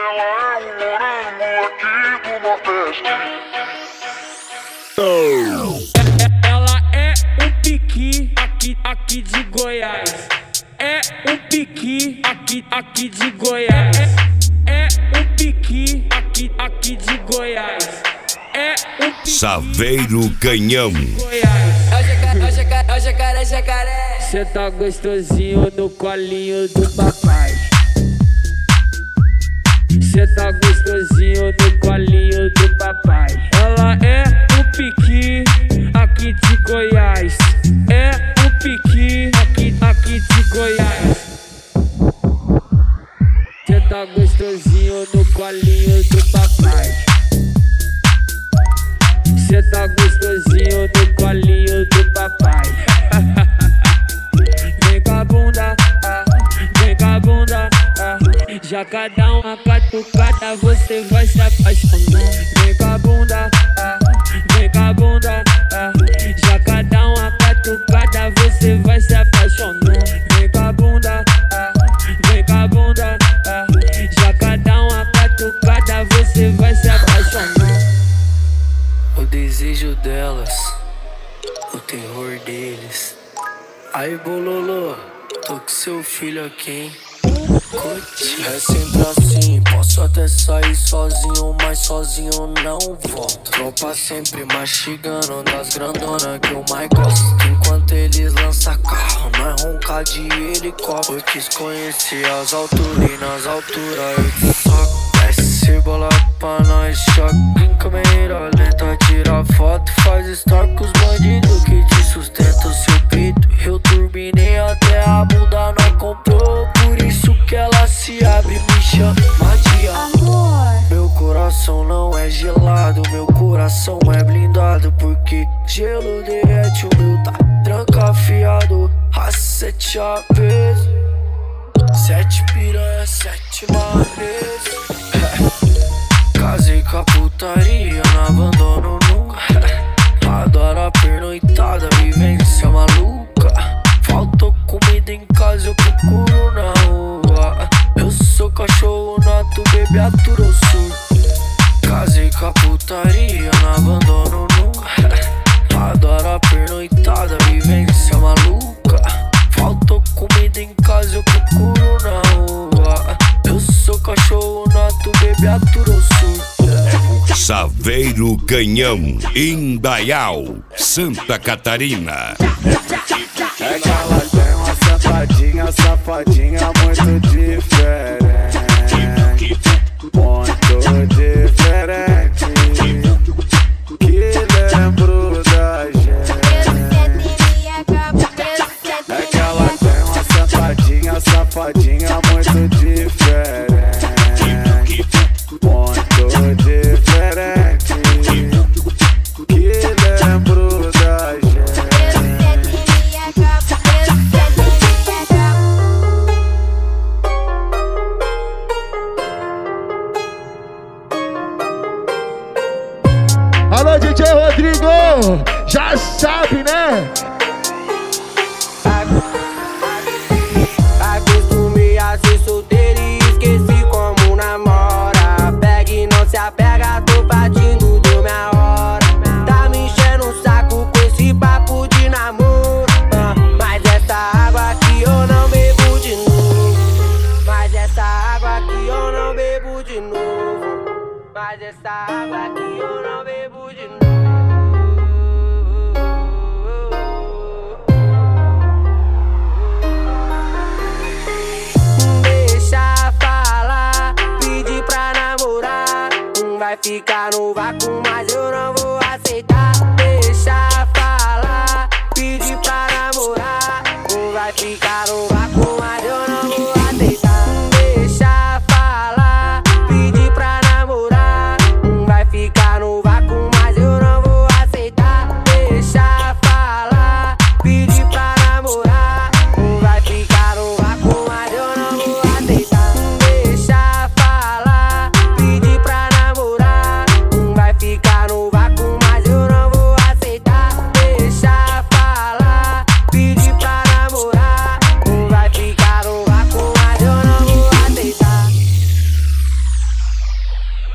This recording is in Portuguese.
Ela é um morango aqui do Nordeste. Ela é um piqui aqui de Goiás. É um piqui aqui de Goiás. É um piqui aqui de Goiás. É um piqui Saveiro Canhão. É o jacaré. Cê tá gostosinho no colinho do papai. Cê tá gostosinho no colinho do papai. Ela é um piqui aqui de Goiás. É um piqui aqui de Goiás. Cê tá gostosinho no colinho do papai. Cê tá gostosinho no colinho do papai. Vem com a bunda, vem com a bunda. Já cada uma catucada você vai se apaixonar. Vem com a bunda, vem com a bunda. Já cada uma catucada você vai se apaixonar. Vem com a bunda, vem com a bunda. Já cada uma catucada você vai se apaixonar. O desejo delas, o terror deles. Aí bololô, tô com seu filho aqui, hein? Curte. É sempre assim, posso até sair sozinho, mas sozinho não volto. Tropa sempre mastigando das grandonas que eu mais gosto. Enquanto eles lançam carro, nós ronca de helicóptero. Eu quis conhecer as alturas e nas alturas eu te soco. Desce bola pra nós, choque em câmera lenta, tira foto, faz story com os bandidos que te sustentam seu peito. Eu turbinei até a bunda, não comprou, por isso que ela se abre, me chama de amor. Meu coração não é gelado, meu coração é blindado, porque gelo derrete, o meu tá trancafiado. A 7 vezes, 7 piranha, 7 marres. Casei com a putaria, não abandono nunca. Adoro a pernoitada, vivência maluca. Faltou comida em casa, eu procuro na rua. Eu sou cachorro nato, bebê atura o sul. Casei com a putaria, não abandono nunca. Adoro a pernoitada, vivência maluca. Faltou comida em casa, eu procuro na rua. Eu sou cachorro nato, bebê atura o sul. Saveiro Canhão, Indaial, Santa Catarina. É que ela tem uma safadinha muito diferente. Muito diferente. Que lembro da gente. É que ela tem uma safadinha muito diferente. Muito diferente. Que lembro da gente. Alô, DJ Rodrigo, já sabe, né? Acostumei a ser solteiro e esqueci como namora. Pega e não se apega, tô partindo deu minha hora. Tá me enchendo o saco com esse papo de namoro. Mas essa água aqui eu não bebo de novo. Mas essa água aqui eu não bebo de novo. Mas essa água aqui eu não bebo de novo. Deixa falar, pedir pra namorar. Vai ficar no vácuo, mas eu não